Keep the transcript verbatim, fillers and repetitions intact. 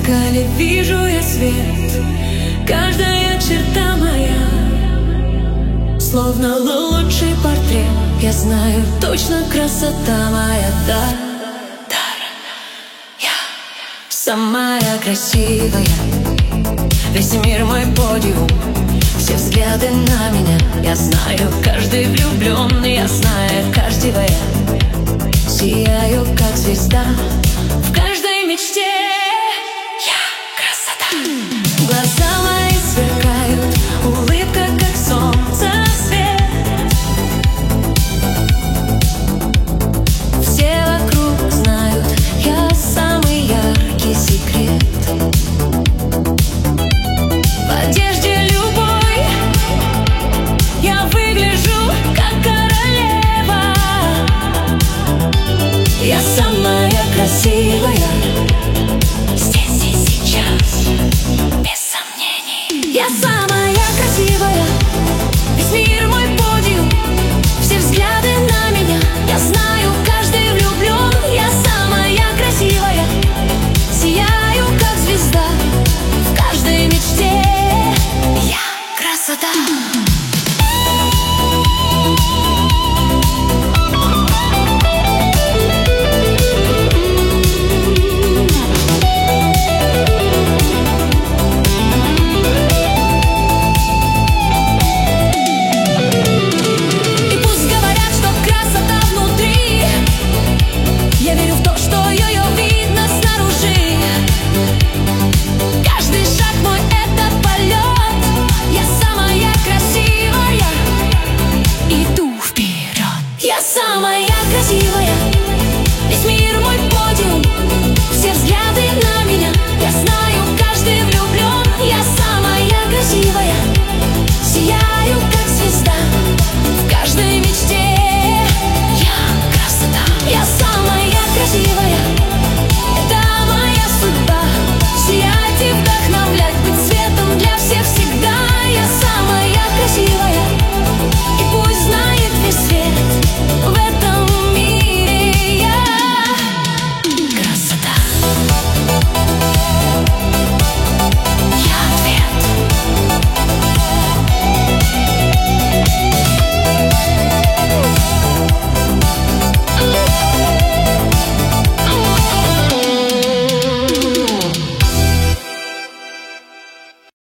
зеркале вижу я свет. Каждая черта моя словно лучший портрет. Я знаю точно, красота моя, да, да. Я самая красивая, весь мир мой подиум, все взгляды на меня. Я знаю, каждый влюбится.